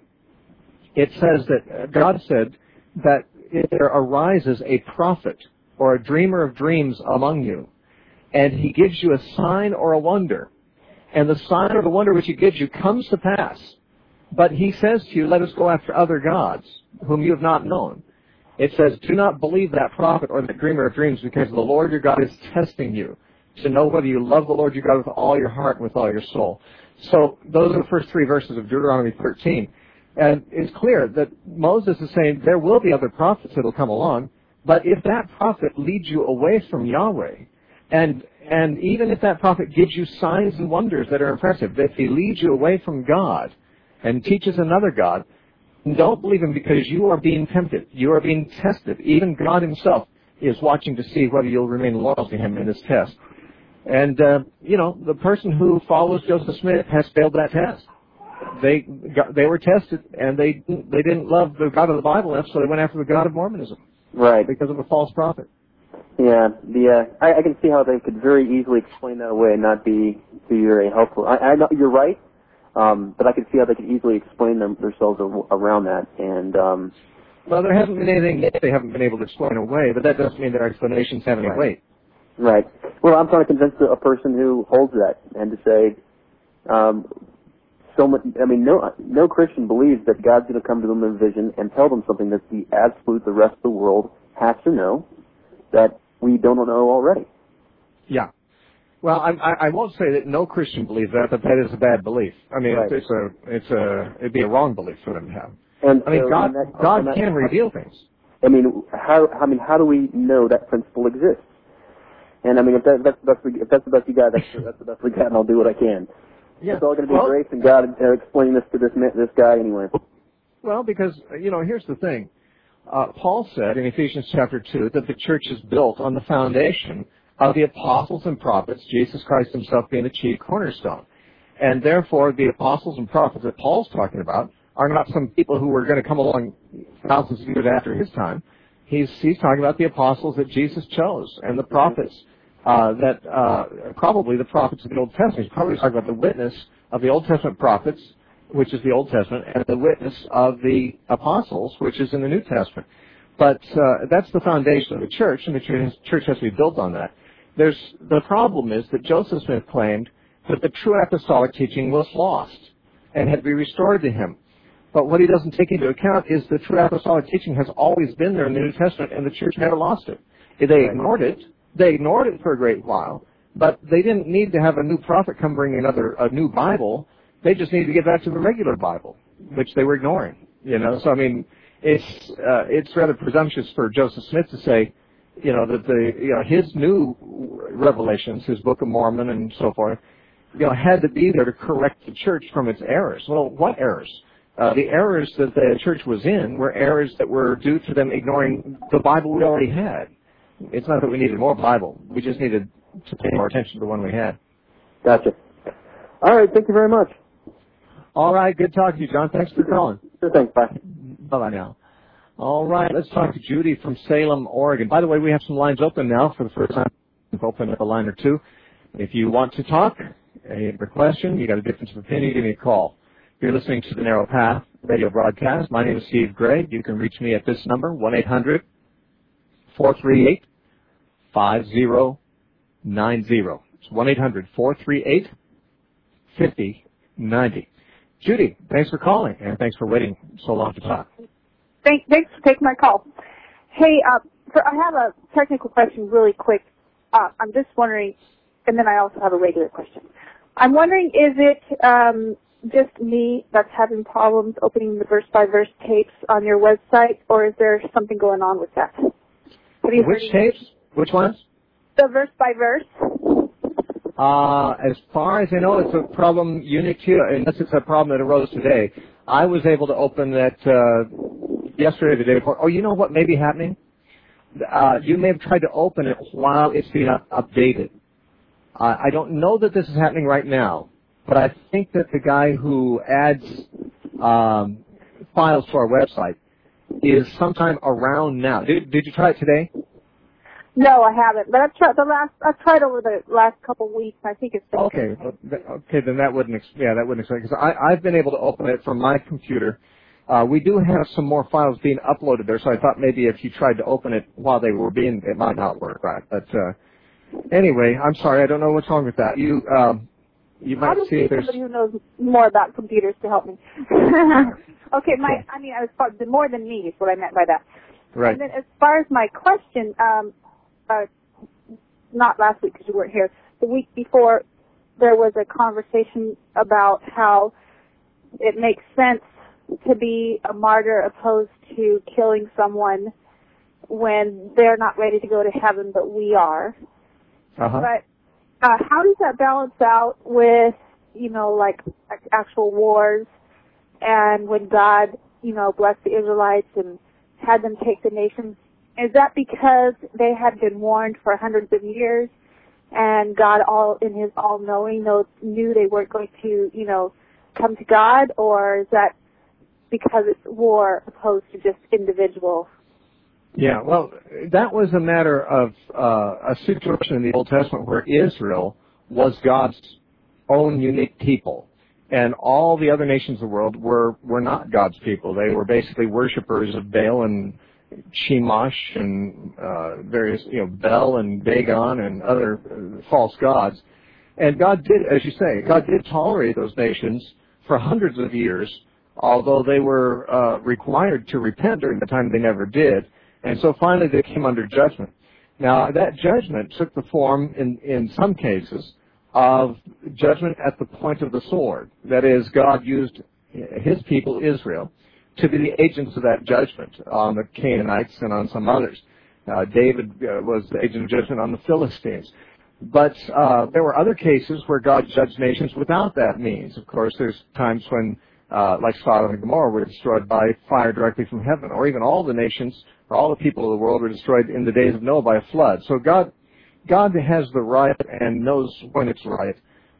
it says that God said that if there arises a prophet or a dreamer of dreams among you, and he gives you a sign or a wonder, and the sign or the wonder which he gives you comes to pass, but he says to you, let us go after other gods whom you have not known. It says, do not believe that prophet or the dreamer of dreams, because the Lord your God is testing you to know whether you love the Lord your God with all your heart and with all your soul. So those are the first three verses of Deuteronomy thirteen. And it's clear that Moses is saying there will be other prophets that will come along, but if that prophet leads you away from Yahweh, and and even if that prophet gives you signs and wonders that are impressive, if he leads you away from God and teaches another God, don't believe him, because you are being tempted. You are being tested. Even God himself is watching to see whether you'll remain loyal to him in this test. And, uh, you know, the person who follows Joseph Smith has failed that test. They got, they were tested, and they they didn't love the God of the Bible enough, so they went after the God of Mormonism. Right. Because of a false prophet. Yeah, the uh, I, I can see how they could very easily explain that away and not be be very helpful. I, I know you're right, um, but I can see how they could easily explain them, themselves around that. And um, well, there hasn't been anything that they haven't been able to explain away, but that doesn't mean their explanations have any right. weight. Right. Well, I'm trying to convince a person who holds that and to say, um, so much. I mean, no no Christian believes that God's going to come to them in a vision and tell them something that the absolute the rest of the world has to know that we don't know already. Yeah. Well, I, I, I won't say that no Christian believes that, but that is a bad belief. I mean, right. it's a it's a it'd be a wrong belief for them to have. And I mean, so, God and that, God and that, can reveal things. I mean, how I mean, how do we know that principle exists? And I mean, if, that, if that's the best we, if that's the best we got, that's, that's the best we got, and I'll do what I can. Yeah. It's all going to be well, grace and God uh, explaining this to this this guy anyway. Well, because you know, here's the thing. Uh, Paul said in Ephesians chapter two that the church is built on the foundation of the apostles and prophets, Jesus Christ himself being the chief cornerstone. And therefore, the apostles and prophets that Paul's talking about are not some people who were going to come along thousands of years after his time. He's, he's talking about the apostles that Jesus chose and the prophets uh, that, uh, probably the prophets of the Old Testament. He's probably talking about the witness of the Old Testament prophets, which is the Old Testament, and the witness of the apostles, which is in the New Testament. But uh, that's the foundation of the church, and the church has to be built on that. There's the problem is that Joseph Smith claimed that the true apostolic teaching was lost and had to be restored to him. But what he doesn't take into account is the true apostolic teaching has always been there in the New Testament, and the church never lost it. They ignored it. They ignored it for a great while, but they didn't need to have a new prophet come bring another a new Bible. They just needed to get back to the regular Bible, which they were ignoring. You know, so I mean, it's uh, it's rather presumptuous for Joseph Smith to say, you know, that the you know his new revelations, his Book of Mormon and so forth, you know, had to be there to correct the church from its errors. Well, what errors? Uh, the errors that the church was in were errors that were due to them ignoring the Bible we already had. It's not that we needed more Bible. We just needed to pay more attention to the one we had. Gotcha. All right. Thank you very much. All right. Good talking to you, John. Thanks for calling. Sure thing. Bye. Bye-bye now. All right. Let's talk to Judy from Salem, Oregon. By the way, we have some lines open now for the first time. We've opened up a line or two. If you want to talk, a question, you got a difference of opinion, give me a call. You're listening to the Narrow Path radio broadcast. My name is Steve Gray. You can reach me at this number, one eight hundred four three eight five zero nine zero. It's one eight hundred four three eight five zero nine zero. Judy, thanks for calling, and thanks for waiting so long to talk. Thanks, thanks for taking my call. Hey, uh, for, I have a technical question really quick. Uh, I'm just wondering, and then I also have a regular question. I'm wondering, is it um, just me that's having problems opening the verse-by-verse tapes on your website, or is there something going on with that? Which tapes? Which ones? The verse-by-verse. Uh, as far as I know, it's a problem unique to you, unless it's a problem that arose today. I was able to open that uh, yesterday, the day before. Oh, you know what may be happening? Uh, you may have tried to open it while it's being up- updated. Uh, I don't know that this is happening right now, but I think that the guy who adds um, files to our website is sometime around now. Did, did you try it today? No, I haven't. But I've tried the last. I've tried over the last couple of weeks. I think it's been okay. Okay, then that wouldn't. Ex- yeah, that wouldn't explain. Because I I've been able to open it from my computer. Uh, we do have some more files being uploaded there, so I thought maybe if you tried to open it while they were being, it might not work right. But uh, anyway, I'm sorry. I don't know what's wrong with that. You um, you might I'll see if there's somebody who knows more about computers to help me. Okay, my. I mean, I was probably more than me is what I meant by that. right. And then as far as my question, um, uh, not last week because you weren't here, the week before, there was a conversation about how it makes sense to be a martyr opposed to killing someone when they're not ready to go to heaven, but we are. Uh-huh. But uh, how does that balance out with, you know, like actual wars and when God, you know, blessed the Israelites and had them take the nations? Is that because they had been warned for hundreds of years and God, all in his all-knowing, knew they weren't going to, you know, come to God? Or is that because it's war opposed to just individuals? Yeah, well, that was a matter of uh, a situation in the Old Testament where Israel was God's own unique people, and all the other nations of the world were, were not God's people. They were basically worshipers of Baal and Chemosh and uh, various, you know, Bel and Dagon and other uh, false gods. And God did, as you say, God did tolerate those nations for hundreds of years, although they were uh, required to repent during the time they never did. And so finally they came under judgment. Now, that judgment took the form, in, in some cases, of judgment at the point of the sword. That is, God used his people, Israel, to be the agents of that judgment on the Canaanites and on some others. Uh, David uh, was the agent of judgment on the Philistines. But uh, there were other cases where God judged nations without that means. Of course, there's times when, uh, like Sodom and Gomorrah, were destroyed by fire directly from heaven, or even all the nations, or all the people of the world were destroyed in the days of Noah by a flood. So God, God has the right and knows when it's right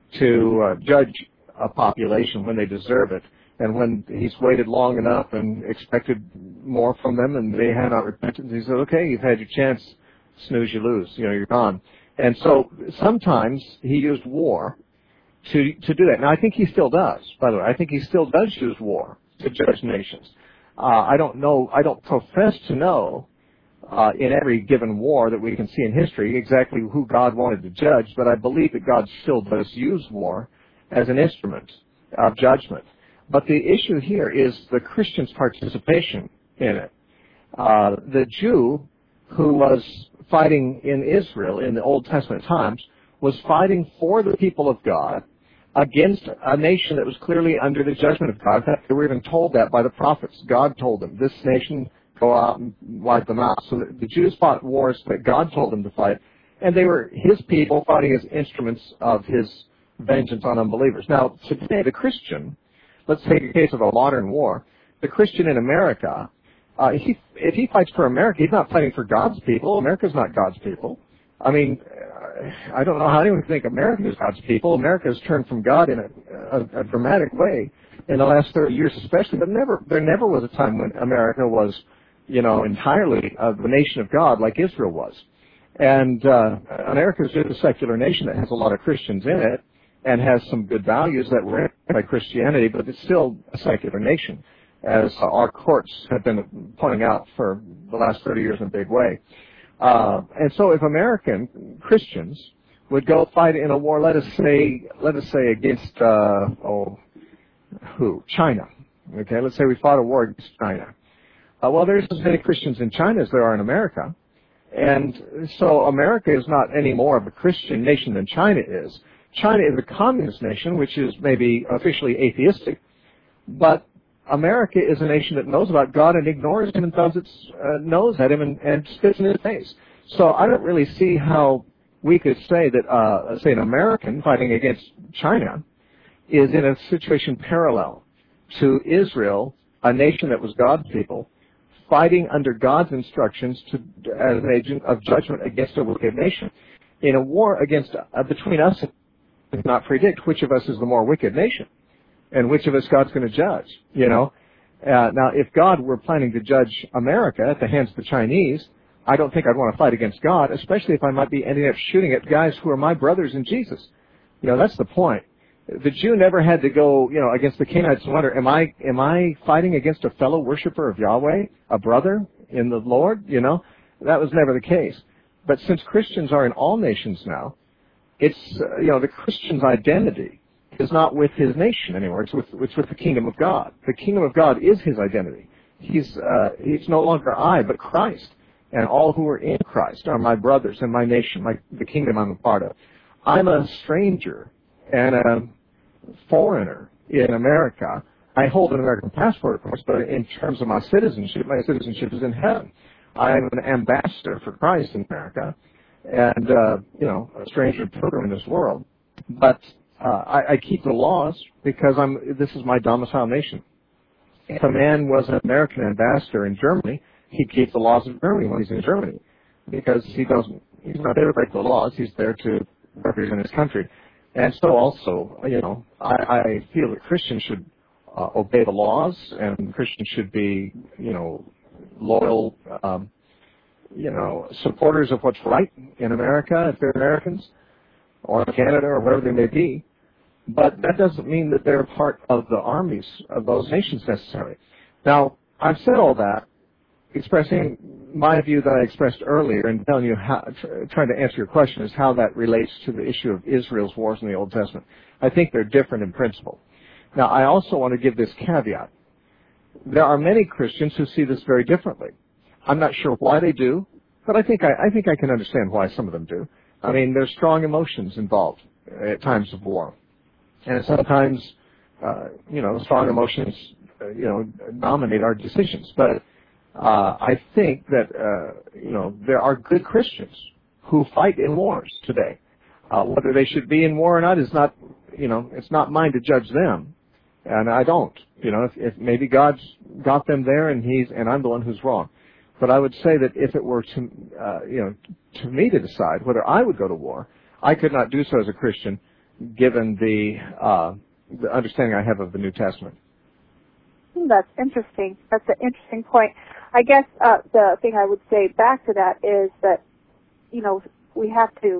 to uh, judge a population when they deserve it. And when he's waited long enough and expected more from them and they had not repented, he said, okay, you've had your chance, snooze, you lose, you know, you're gone. And so sometimes he used war to to do that. Now, I think he still does, by the way. I think he still does use war to judge nations. Uh, I don't know, I don't profess to know uh, in every given war that we can see in history exactly who God wanted to judge, but I believe that God still does use war as an instrument of judgment. But the issue here is the Christian's participation in it. Uh, the Jew who was fighting in Israel in the Old Testament times was fighting for the people of God against a nation that was clearly under the judgment of God. In fact, they were even told that by the prophets. God told them, this nation, go out and wipe them out. So the Jews fought wars that God told them to fight, and they were his people fighting as instruments of his vengeance on unbelievers. Now, today, the Christian, let's take a case of a modern war, the Christian in America, uh, if, he, if he fights for America, he's not fighting for God's people. America's not God's people. I mean, I don't know how anyone can think America is God's people. America has turned from God in a, a, a dramatic way in the last thirty years especially, but never, there never was a time when America was, you know, entirely uh, the nation of God like Israel was. And uh, America is just a secular nation that has a lot of Christians in it and has some good values that were by Christianity, but it's still a secular nation, as uh, our courts have been pointing out for the last thirty years in a big way. Uh, and so if American Christians would go fight in a war, let us say, let us say against, uh, oh, who? China. Okay, let's say we fought a war against China. Uh, well, there's as many Christians in China as there are in America. And so America is not any more of a Christian nation than China is. China is a communist nation, which is maybe officially atheistic, but America is a nation that knows about God and ignores him and thumbs its uh, nose at him and, and spits in his face. So I don't really see how we could say that, uh, say, an American fighting against China is in a situation parallel to Israel, a nation that was God's people, fighting under God's instructions to, as an agent of judgment against a wicked nation. In a war against uh, between us, we cannot predict which of us is the more wicked nation and which of us God's going to judge, you know. Uh, now, if God were planning to judge America at the hands of the Chinese, I don't think I'd want to fight against God, especially if I might be ending up shooting at guys who are my brothers in Jesus. You know, that's the point. The Jew never had to go, you know, against the Canaanites and wonder, am I, am I fighting against a fellow worshiper of Yahweh, a brother in the Lord? You know, that was never the case. But since Christians are in all nations now, it's, uh, you know, the Christian's identity is not with his nation anymore. It's with, it's with the kingdom of God. The kingdom of God is his identity. He's, uh, he's no longer I, but Christ. And all who are in Christ are my brothers and my nation, my, the kingdom I'm a part of. I'm a stranger and a foreigner in America. I hold an American passport, of course, but in terms of my citizenship, my citizenship is in heaven. I'm an ambassador for Christ in America and, uh, you know, a stranger pilgrim in this world. But uh, I, I keep the laws because I'm. This is my domicile nation. If a man was an American ambassador in Germany, he'd keep the laws of Germany when he's in Germany because he doesn't. He's not there to break the laws. He's there to represent his country. And so also, you know, I, I feel that Christians should uh, obey the laws, and Christians should be, you know, loyal, um, you know, supporters of what's right in America if they're Americans, or Canada, or wherever they may be. But that doesn't mean that they're part of the armies of those nations necessarily. Now, I've said all that, expressing my view that I expressed earlier and telling you how, trying to answer your question is how that relates to the issue of Israel's wars in the Old Testament. I think they're different in principle. Now, I also want to give this caveat. There are many Christians who see this very differently. I'm not sure why they do, but I think I, I think I can understand why some of them do. I mean, there's strong emotions involved at times of war. And sometimes, uh, you know, strong emotions, uh, you know, dominate our decisions. But uh, I think that, uh, you know, there are good Christians who fight in wars today. Uh, whether they should be in war or not is not, you know, it's not mine to judge them. And I don't. You know, if, if maybe God's got them there and he's, and I'm the one who's wrong. But I would say that if it were to, uh, you know, to me to decide whether I would go to war, I could not do so as a Christian, given the uh, the understanding I have of the New Testament. That's interesting. That's an interesting point. I guess uh, the thing I would say back to that is that, you know, we have to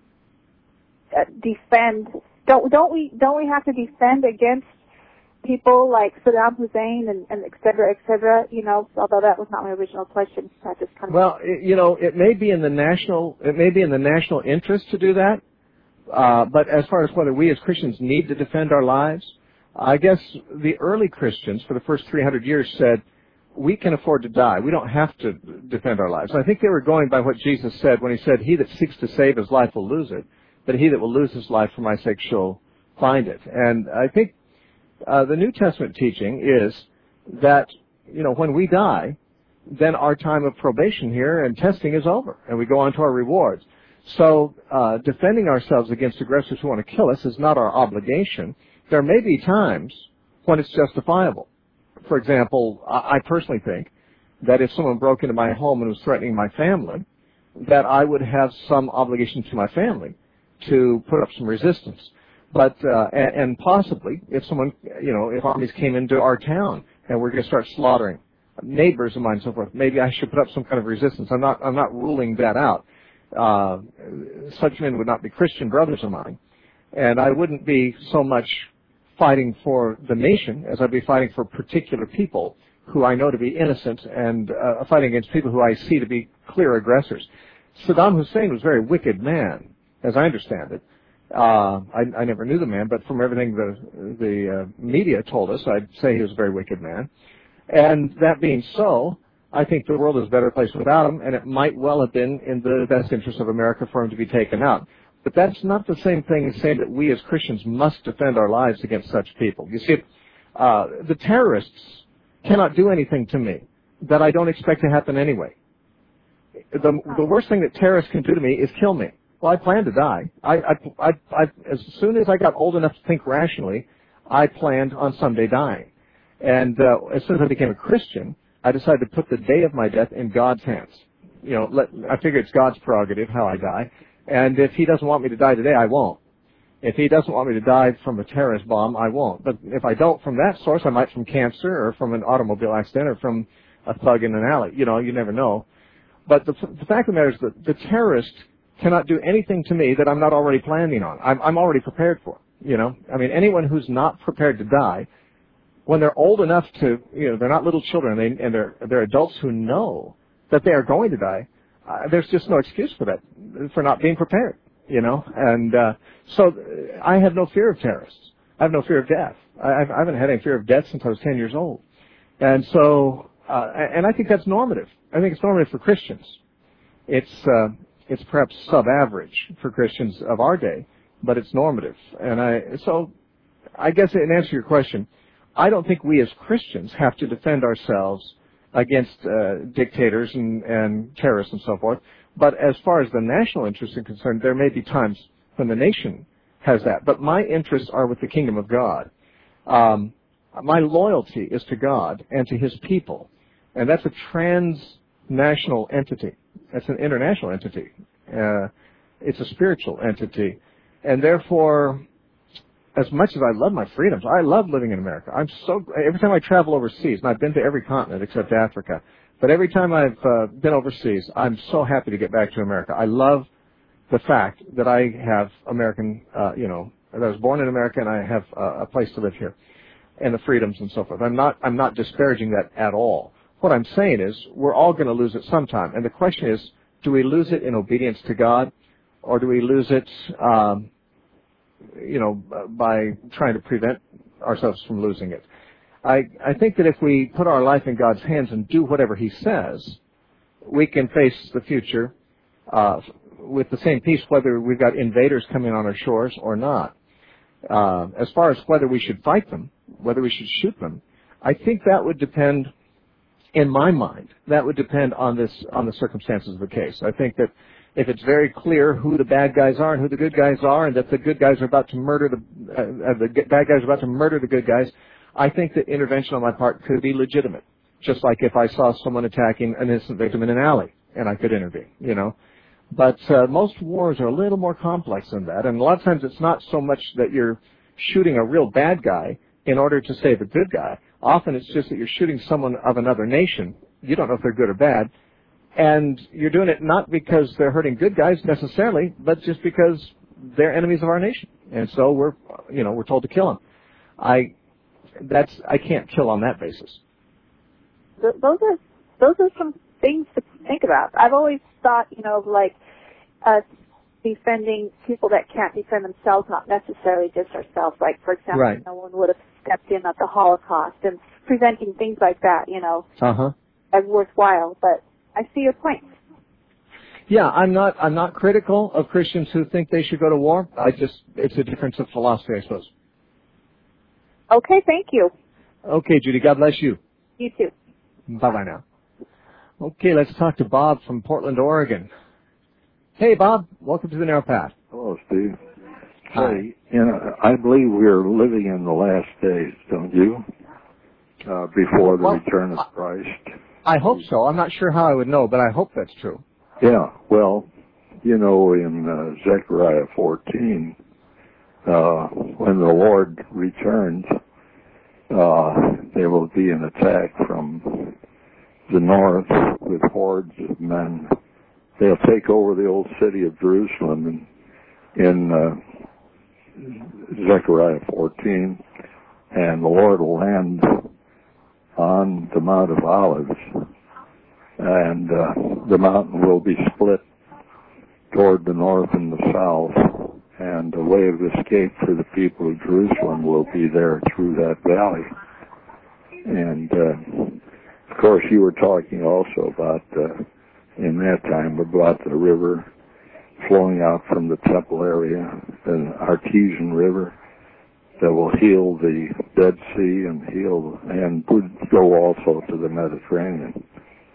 uh, defend. Don't don't we don't we have to defend against people like Saddam Hussein and, and et cetera, et cetera, you know, although that was not my original question. I just kind of well, it, you know, it may be in the national, it may be in the national interest to do that, uh, but as far as whether we as Christians need to defend our lives, I guess the early Christians for the first three hundred years said, we can afford to die. We don't have to defend our lives. I think they were going by what Jesus said when he said, he that seeks to save his life will lose it, but he that will lose his life for my sake shall find it. And I think Uh, the New Testament teaching is that, you know, when we die, then our time of probation here and testing is over, and we go on to our rewards. So uh, defending ourselves against aggressors who want to kill us is not our obligation. There may be times when it's justifiable. For example, I, I personally think that if someone broke into my home and was threatening my family, that I would have some obligation to my family to put up some resistance. But, uh, and, and possibly, if someone, you know, if armies came into our town and we're going to start slaughtering neighbors of mine and so forth, maybe I should put up some kind of resistance. I'm not, I'm not ruling that out. Uh, such men would not be Christian brothers of mine. And I wouldn't be so much fighting for the nation as I'd be fighting for particular people who I know to be innocent and uh, fighting against people who I see to be clear aggressors. Saddam Hussein was a very wicked man, as I understand it. Uh, I, I never knew the man, but from everything the, the uh, media told us, I'd say he was a very wicked man. And that being so, I think the world is a better place without him, and it might well have been in the best interest of America for him to be taken out. But that's not the same thing as saying that we as Christians must defend our lives against such people. You see, uh, the terrorists cannot do anything to me that I don't expect to happen anyway. The, the worst thing that terrorists can do to me is kill me. Well, I planned to die. I, I, I, I, as soon as I got old enough to think rationally, I planned on someday dying. And uh, as soon as I became a Christian, I decided to put the day of my death in God's hands. You know, let, I figure it's God's prerogative how I die. And if he doesn't want me to die today, I won't. If he doesn't want me to die from a terrorist bomb, I won't. But if I don't from that source, I might from cancer or from an automobile accident or from a thug in an alley. You know, you never know. But the, the fact of the matter is that the terrorist cannot do anything to me that I'm not already planning on. I'm, I'm already prepared for. You know, I mean, anyone who's not prepared to die, when they're old enough to, you know, they're not little children, they, and they're they're adults who know that they are going to die. Uh, there's just no excuse for that, for not being prepared. You know, and uh, so I have no fear of terrorists. I have no fear of death. I, I've, I haven't had any fear of death since I was ten years old, and so uh, and I think that's normative. I think it's normative for Christians. It's uh, it's perhaps sub-average for Christians of our day, but it's normative. And I so I guess in answer to your question, I don't think we as Christians have to defend ourselves against uh, dictators and, and terrorists and so forth. But as far as the national interest is concerned, there may be times when the nation has that. But my interests are with the kingdom of God. Um, my loyalty is to God and to His people. And that's a transnational entity. That's an international entity. Uh, it's a spiritual entity. And therefore, as much as I love my freedoms, I love living in America. I'm so, every time I travel overseas, and I've been to every continent except Africa, but every time I've uh, been overseas, I'm so happy to get back to America. I love the fact that I have American, uh, you know, that I was born in America and I have uh, a place to live here, and the freedoms and so forth. I'm not, I'm not disparaging that at all. What I'm saying is, we're all going to lose it sometime, and the question is, do we lose it in obedience to God, or do we lose it, um, you know, by trying to prevent ourselves from losing it? I, I think that if we put our life in God's hands and do whatever He says, we can face the future uh, with the same peace, whether we've got invaders coming on our shores or not. Uh, as far as whether we should fight them, whether we should shoot them, I think that would depend, in my mind, that would depend on this, on the circumstances of the case. I think that if it's very clear who the bad guys are and who the good guys are, and that the good guys are about to murder the, uh, the bad guys are about to murder the good guys, I think that intervention on my part could be legitimate. Just like if I saw someone attacking an innocent victim in an alley, and I could intervene, you know. But uh, most wars are a little more complex than that, and a lot of times it's not so much that you're shooting a real bad guy in order to save a good guy. Often it's just that you're shooting someone of another nation. You don't know if they're good or bad. And you're doing it not because they're hurting good guys necessarily, but just because they're enemies of our nation. And so we're, you know, we're told to kill them. I, that's, I can't kill on that basis. Those are, those are some things to think about. I've always thought, you know, like us defending people that can't defend themselves, not necessarily just ourselves. Like, for example, right. No one would have stepped in at the Holocaust, and preventing things like that, you know, uh-huh. as worthwhile. But I see your point. Yeah, I'm not, I'm not critical of Christians who think they should go to war. I just, it's a difference of philosophy, I suppose. Okay, thank you. Okay, Judy, God bless you. You too. Bye-bye now. Okay, let's talk to Bob from Portland, Oregon. Hey, Bob, welcome to the Narrow Path. Hello, Steve. Hi. Hey, you know, I believe we're living in the last days, don't you? Uh, before the well, return of Christ. I hope so. I'm not sure how I would know, but I hope that's true. Yeah, well, you know, in uh, Zechariah fourteen, uh, when the Lord returns, uh, there will be an attack from the north with hordes of men. They'll take over the old city of Jerusalem in, in uh, Zechariah fourteen, and the Lord will land on the Mount of Olives, and uh, the mountain will be split toward the north and the south, and a way of escape for the people of Jerusalem will be there through that valley. And uh, of course, you were talking also about uh, in that time about the river flowing out from the temple area, an artesian river that will heal the Dead Sea and heal and would go also to the Mediterranean.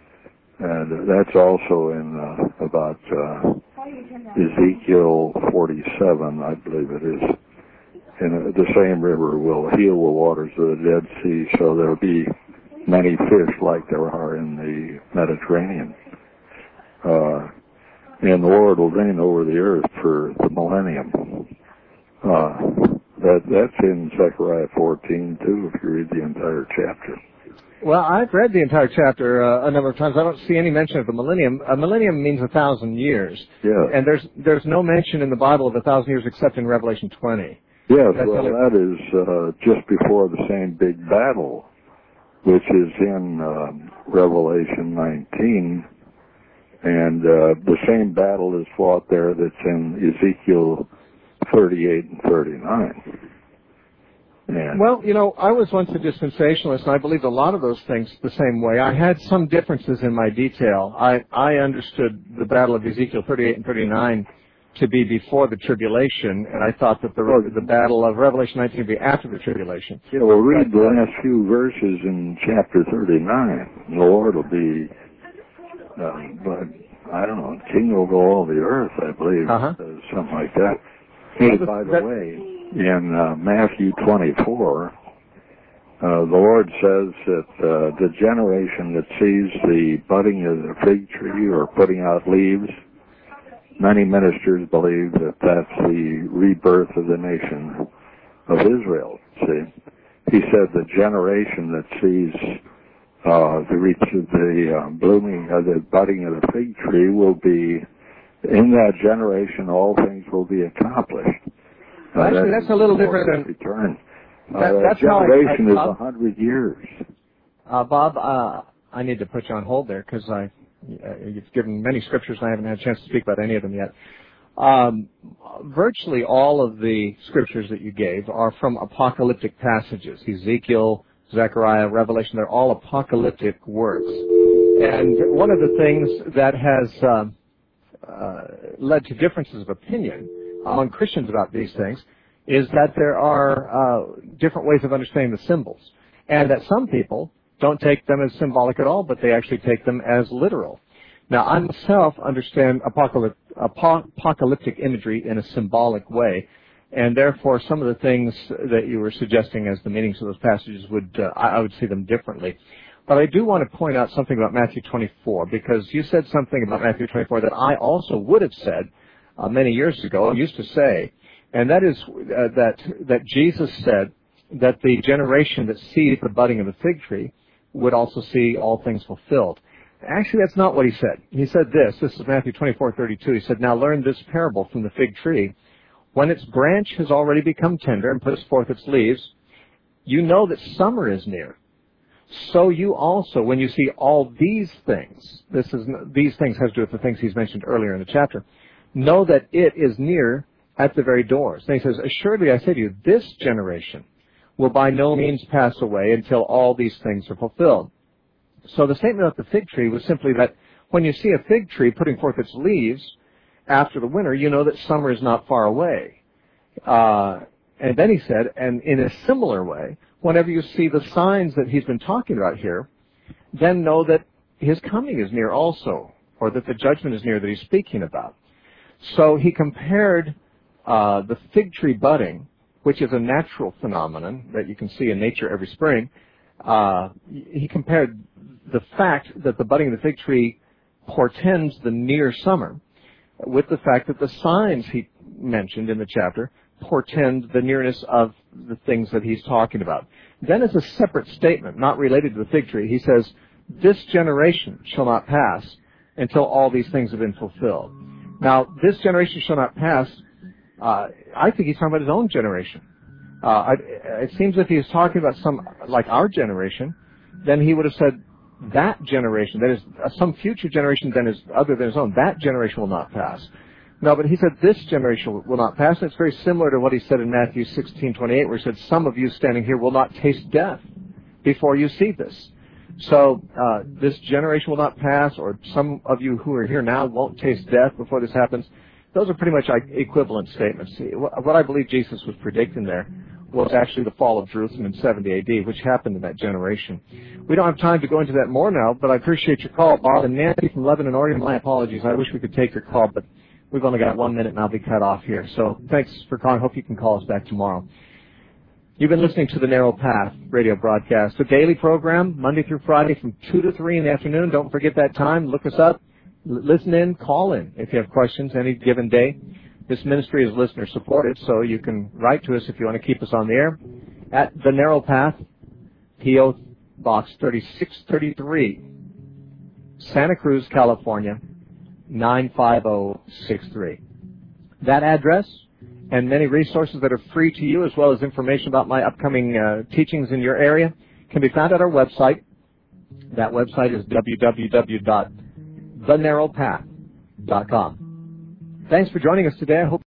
And that's also in uh, about uh, Ezekiel forty-seven, I believe it is. And uh, the same river will heal the waters of the Dead Sea, so there'll be many fish like there are in the Mediterranean. Uh, and the Lord will reign over the earth for the millennium. Uh, that that's in Zechariah fourteen too, if you read the entire chapter. Well, I've read the entire chapter uh, a number of times. I don't see any mention of the millennium. A millennium means a thousand years. Yeah. And there's there's no mention in the Bible of a thousand years except in Revelation twenty. Yes, That's well, that is uh, just before the same big battle, which is in uh, Revelation nineteen. And uh, the same battle is fought there that's in Ezekiel thirty-eight and thirty-nine. And Well, you know, I was once a dispensationalist, and I believed a lot of those things the same way. I had some differences in my detail. I, I understood the battle of Ezekiel thirty-eight and thirty-nine to be before the tribulation, and I thought that the, the battle of Revelation nineteen would be after the tribulation. Yeah, well, read the last few verses in chapter thirty-nine. The Lord will be, uh, but I don't know, king over all the earth, I believe, Uh-huh. uh, something like that. Hey, by the That- way, in uh, Matthew twenty-four, uh, the Lord says that uh, the generation that sees the budding of the fig tree or putting out leaves, many ministers believe that that's the rebirth of the nation of Israel. See, he said the generation that sees uh, the reach of the uh, blooming of the budding of the fig tree will be, in that generation, all things will be accomplished. Well, Uh, actually, that that's a little is the different Lord's than- return. Uh, That- that that's how I- generation I- is Bob- a hundred years. Uh, Bob, uh, I need to put you on hold there because I, uh, you've given many scriptures and I haven't had a chance to speak about any of them yet. Um, virtually all of the scriptures that you gave are from apocalyptic passages. Ezekiel, Zechariah, Revelation, they're all apocalyptic works. And one of the things that has um, uh, led to differences of opinion among Christians about these things is that there are uh, different ways of understanding the symbols, and that some people don't take them as symbolic at all, but they actually take them as literal. Now, I myself understand apocalyptic, apocalyptic imagery in a symbolic way, and therefore some of the things that you were suggesting as the meanings of those passages would, uh, I, I would see them differently. But I do want to point out something about Matthew twenty-four, because you said something about Matthew twenty-four that I also would have said uh, many years ago, I used to say, and that is uh, that that Jesus said that the generation that sees the budding of the fig tree would also see all things fulfilled. Actually, that's not what he said. He said this. This is Matthew twenty-four thirty-two. He said, "Now learn this parable from the fig tree. When its branch has already become tender and puts forth its leaves, you know that summer is near. So you also, when you see all these things," this is these things has to do with the things he's mentioned earlier in the chapter, "know that it is near at the very doors." And he says, "Assuredly I say to you, this generation will by no means pass away until all these things are fulfilled." So the statement about the fig tree was simply that when you see a fig tree putting forth its leaves after the winter, you know that summer is not far away. Uh, and then he said, and in a similar way, whenever you see the signs that he's been talking about here, then know that his coming is near also, or that the judgment is near that he's speaking about. So he compared uh, the fig tree budding, which is a natural phenomenon that you can see in nature every spring. Uh, he compared the fact that the budding of the fig tree portends the near summer with the fact that the signs he mentioned in the chapter portend the nearness of the things that he's talking about. Then as a separate statement, not related to the fig tree, he says, "This generation shall not pass until all these things have been fulfilled." Now, this generation shall not pass, uh, I think he's talking about his own generation. Uh, I, it seems if he was talking about some, like our generation, then he would have said, that generation, that is, uh, some future generation than is other than his own, that generation will not pass. No, but he said this generation will not pass, and it's very similar to what he said in Matthew sixteen twenty-eight, where he said, "Some of you standing here will not taste death before you see this." So uh, this generation will not pass, or some of you who are here now won't taste death before this happens. Those are pretty much like equivalent statements. What I believe Jesus was predicting there was actually the fall of Jerusalem in seventy A D, which happened in that generation. We don't have time to go into that more now, but I appreciate your call, Bob. And Nancy from Lebanon, Oregon, my apologies. I wish we could take your call, but we've only got one minute and I'll be cut off here. So thanks for calling. Hope you can call us back tomorrow. You've been listening to the Narrow Path radio broadcast, a daily program, Monday through Friday from two to three in the afternoon. Don't forget that time. Look us up. L- listen in. Call in if you have questions any given day. This ministry is listener supported, so you can write to us if you want to keep us on the air at The Narrow Path, P O Box thirty-six thirty-three, Santa Cruz, California, nine five zero six three. That address and many resources that are free to you, as well as information about my upcoming uh, teachings in your area, can be found at our website. That website is w w w dot the narrow path dot com. Thanks for joining us today. I hope